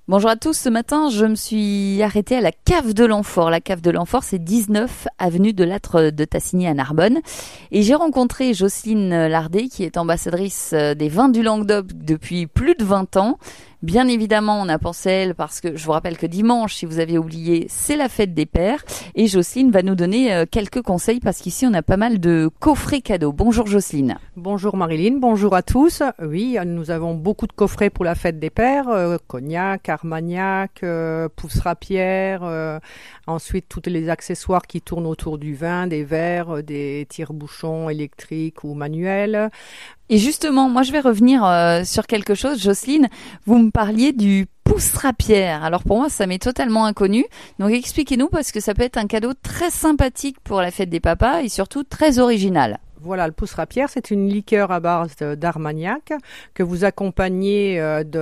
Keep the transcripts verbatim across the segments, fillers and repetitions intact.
Bonjour à tous, ce matin je me suis arrêtée à la cave de l'Amphore. La cave de l'Amphore, c'est dix-neuf avenue de Lattre de Tassigny à Narbonne. Et j'ai rencontré Jocelyne Lardet qui est ambassadrice des vins du Languedoc depuis plus de vingt ans. Bien évidemment, on a pensé à elle parce que je vous rappelle que dimanche, si vous avez oublié, c'est la fête des pères. Et Jocelyne va nous donner quelques conseils parce qu'ici, on a pas mal de coffrets cadeaux. Bonjour Jocelyne. Bonjour Marilyn, bonjour à tous. Oui, nous avons beaucoup de coffrets pour la fête des pères. Euh, cognac, armagnac, euh, pousse-rapière. Euh, ensuite, tous les accessoires qui tournent autour du vin, des verres, des tire-bouchons électriques ou manuels. Et justement, moi je vais revenir euh, sur quelque chose. Jocelyne, vous me parliez du pousse-rapière. Alors pour moi, ça m'est totalement inconnu. Donc expliquez-nous parce que ça peut être un cadeau très sympathique pour la fête des papas et surtout très original. Voilà, le pousse-rapière, c'est une liqueur à base d'armagnac que vous accompagnez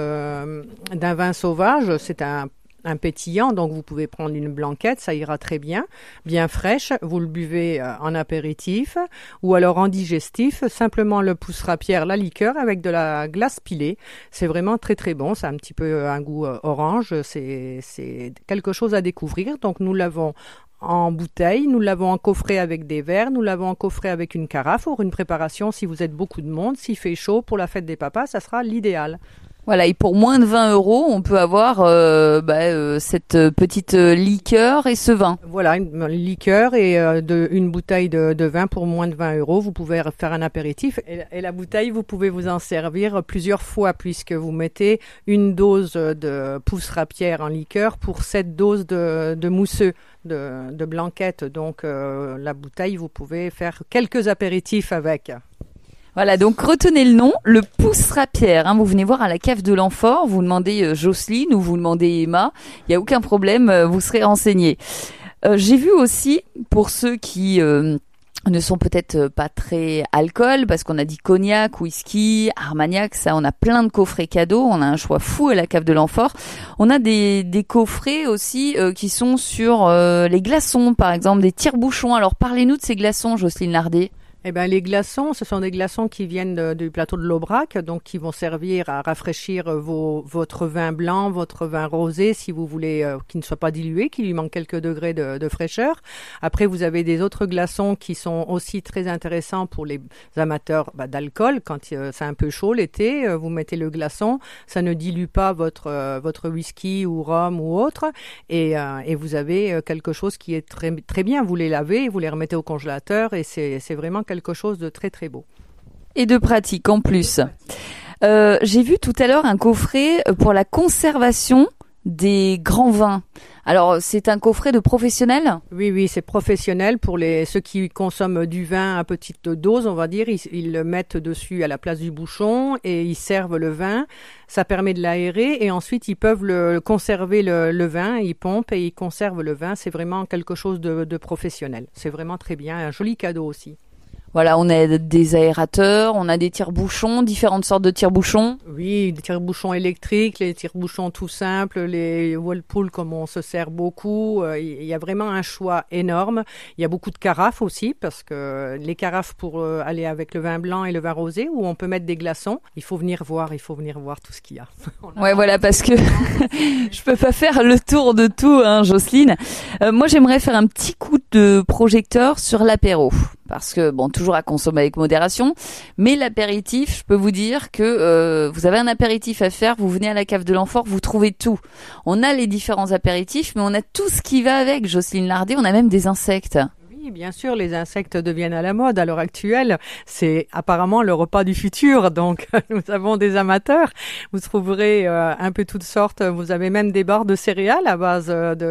de, d'un vin sauvage. C'est un un pétillant, donc vous pouvez prendre une blanquette, ça ira très bien, bien fraîche, vous le buvez en apéritif ou alors en digestif, simplement le pousse-rapière, la liqueur avec de la glace pilée, c'est vraiment très très bon, c'est un petit peu un goût orange, c'est, c'est quelque chose à découvrir, donc nous l'avons en bouteille, nous l'avons en coffret avec des verres, nous l'avons en coffret avec une carafe pour une préparation si vous êtes beaucoup de monde, s'il fait chaud pour la fête des papas, ça sera l'idéal. Voilà, et pour moins de vingt euros, on peut avoir euh, bah, euh, cette petite liqueur et ce vin. Voilà, une liqueur et euh, de, une bouteille de, de vin pour moins de vingt euros. Vous pouvez faire un apéritif et, et la bouteille, vous pouvez vous en servir plusieurs fois puisque vous mettez une dose de pousse-rapière en liqueur pour sept doses de, de mousseux, de, de blanquette. Donc euh, la bouteille, vous pouvez faire quelques apéritifs avec. Voilà, donc retenez le nom, le pousse-rapière. Hein, vous venez voir à la cave de l'Amphore, vous demandez euh, Jocelyne ou vous demandez Emma, il n'y a aucun problème, euh, vous serez renseignés. Euh, j'ai vu aussi, pour ceux qui euh, ne sont peut-être pas très alcool, parce qu'on a dit cognac, whisky, armagnac, ça on a plein de coffrets cadeaux, on a un choix fou à la cave de l'Amphore. On a des, des coffrets aussi euh, qui sont sur euh, les glaçons, par exemple, des tire-bouchons. Alors parlez-nous de ces glaçons, Jocelyne Lardet. Eh ben, les glaçons, ce sont des glaçons qui viennent de, du plateau de l'Aubrac, donc qui vont servir à rafraîchir vos, votre vin blanc, votre vin rosé, si vous voulez, euh, qui ne soit pas dilué, qui lui manque quelques degrés de, de fraîcheur. Après, vous avez des autres glaçons qui sont aussi très intéressants pour les amateurs bah, d'alcool. Quand euh, c'est un peu chaud l'été, euh, vous mettez le glaçon, ça ne dilue pas votre euh, votre whisky ou rhum ou autre, et, euh, et vous avez euh, quelque chose qui est très très bien. Vous les lavez, vous les remettez au congélateur, et c'est c'est vraiment quelque quelque chose de très très beau. Et de pratique en plus. Euh, j'ai vu tout à l'heure un coffret pour la conservation des grands vins. Alors, c'est un coffret de professionnels ? Oui, oui, c'est professionnel pour les ceux qui consomment du vin à petite dose, on va dire. Ils, ils le mettent dessus à la place du bouchon et ils servent le vin. Ça permet de l'aérer et ensuite ils peuvent le conserver le, le vin. Ils pompent et ils conservent le vin. C'est vraiment quelque chose de, de professionnel. C'est vraiment très bien. Un joli cadeau aussi. Voilà, on a des aérateurs, on a des tire-bouchons, différentes sortes de tire-bouchons. Oui, des tire-bouchons électriques, les tire-bouchons tout simples, les Whirlpool comme on se sert beaucoup. Euh, il y a vraiment un choix énorme. Il y a beaucoup de carafes aussi parce que les carafes pour euh, aller avec le vin blanc et le vin rosé où on peut mettre des glaçons. Il faut venir voir, il faut venir voir tout ce qu'il y a. Ouais, voilà, parce que je peux pas faire le tour de tout, hein, Jocelyne. Euh, moi, j'aimerais faire un petit coup de projecteur sur l'apéro. Parce que, bon, toujours à consommer avec modération. Mais l'apéritif, je peux vous dire que euh, vous avez un apéritif à faire, vous venez à la cave de l'Amphore, vous trouvez tout. On a les différents apéritifs, mais on a tout ce qui va avec, Jocelyne Lardet. On a même des insectes. Oui, bien sûr, les insectes deviennent à la mode à l'heure actuelle. C'est apparemment le repas du futur, donc nous avons des amateurs. Vous trouverez euh, un peu toutes sortes. Vous avez même des barres de céréales à base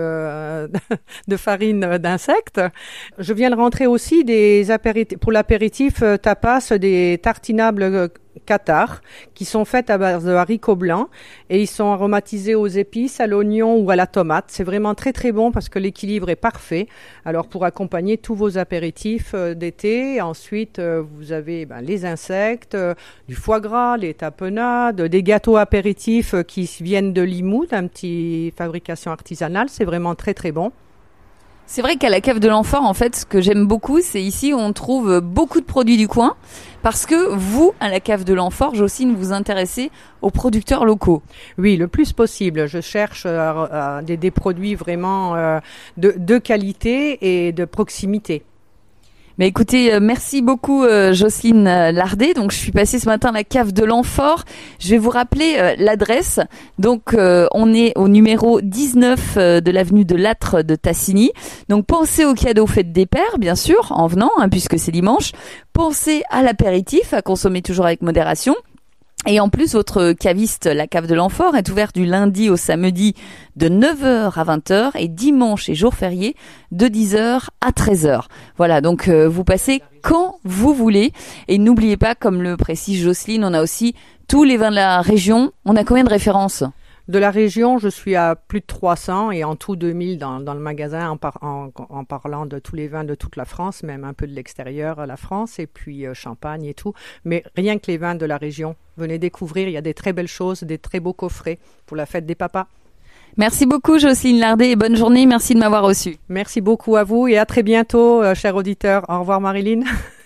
de, de farine d'insectes. Je viens de rentrer aussi des apéritifs, pour l'apéritif euh, tapas, des tartinables euh, Qatar, qui sont faites à base de haricots blancs et ils sont aromatisés aux épices, à l'oignon ou à la tomate. C'est vraiment très très bon parce que l'équilibre est parfait. Alors pour accompagner tous vos apéritifs euh, d'été, ensuite euh, vous avez ben, les insectes, euh, du foie gras, les tapenades, des gâteaux apéritifs euh, qui viennent de Limoux, d'un petit fabrication artisanale. C'est vraiment très très bon. C'est vrai qu'à la cave de l'Enfort, en fait, ce que j'aime beaucoup, c'est ici on trouve beaucoup de produits du coin, parce que vous, à la cave de l'Enfort, Jocelyne, vous intéressez aux producteurs locaux. Oui, le plus possible. Je cherche euh, euh, des, des produits vraiment euh, de, de qualité et de proximité. Mais écoutez, euh, merci beaucoup euh, Jocelyne euh, Lardet. Donc je suis passée ce matin à la cave de l'Enfort. Je vais vous rappeler euh, l'adresse. Donc euh, on est au numéro dix-neuf euh, de l'avenue de Lattre de Tassigny. Donc pensez aux cadeaux fêtes des pères, bien sûr, en venant, hein, puisque c'est dimanche. Pensez à l'apéritif, à consommer toujours avec modération. Et en plus, votre caviste, la cave de l'Enfort, est ouverte du lundi au samedi de neuf heures à vingt heures et dimanche et jour férié de dix heures à treize heures. Voilà, donc euh, vous passez quand vous voulez. Et n'oubliez pas, comme le précise Jocelyne, on a aussi tous les vins de la région. On a combien de références ? De la région, je suis à plus de trois cents et en tout deux mille dans, dans le magasin en, par, en, en parlant de tous les vins de toute la France, même un peu de l'extérieur, la France, et puis euh, Champagne et tout. Mais rien que les vins de la région. Venez découvrir, il y a des très belles choses, des très beaux coffrets pour la fête des papas. Merci beaucoup Jocelyne Lardet et bonne journée. Merci de m'avoir reçue. Merci beaucoup à vous et à très bientôt, euh, chers auditeurs. Au revoir Marilyn.